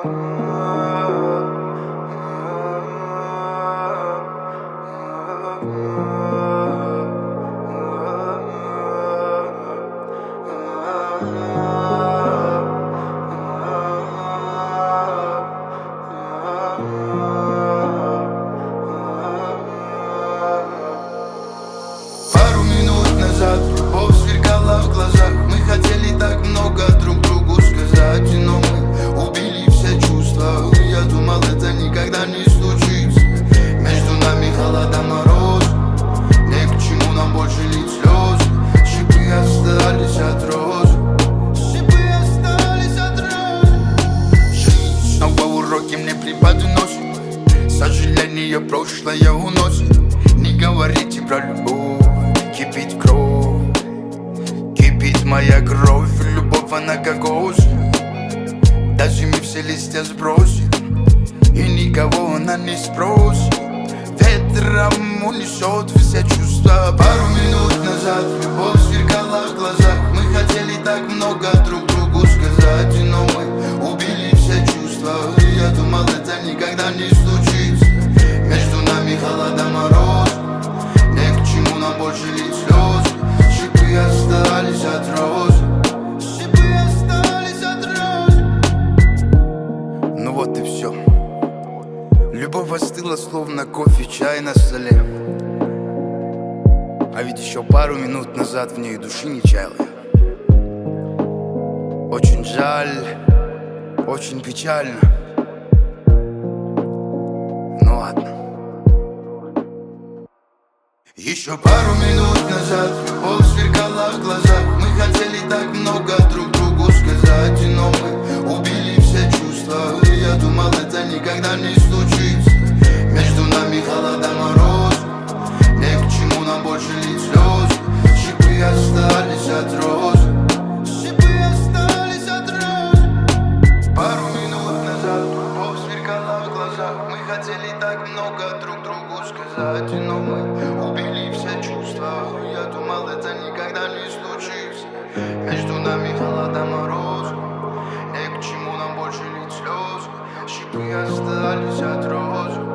Пару минут назад любовь сверкала в глазах. Мы хотели так много друг другу сказать, но мы убили все чувства. Я думал, это никогда не случится. Между нами холода, мороз. Не к чему нам больше лить слезы. Шипы остались от роз. Шипы остались от роз. Жизнь снова уроки мне преподносит. Сожаление прошлое уносит. Не говорите про любовь. Кипит кровь, кипит моя кровь. Любовь, она как осень. Даже мы все листья сбросим, и никого она не спросит. Ветром унесет все чувства. Пару минут назад любовь сверкала в глазах. Мы хотели так много друг другу сказать, но мы убили все чувства. Я думал, это никогда не случится. Между нами холода, мороз. Не к чему нам больше лить слезы. Шипы остались от роз. Шипы остались от роз. Ну вот и все. Любовь остыла, словно кофе, чай на столе. А ведь еще пару минут назад в ней души не чаял я. Очень жаль, очень печально. Ну ладно. Еще пару минут назад любовь сверкала в глазах. Мы хотели так много друг другу сказать, но мы убили все чувства. Я думал, это никогда не случится. Между нами холода, мороз. Не к чему нам больше лить слезы. Шипы остались от роз. Шипы остались от роз. Пару минут назад любовь сверкала в глазах. Мы хотели так много друг другу сказать, но мы убили все чувства. Я думал, это никогда не случится. Между нами холода, мороз. Не к чему нам больше лить слезы. Шипы остались от роз.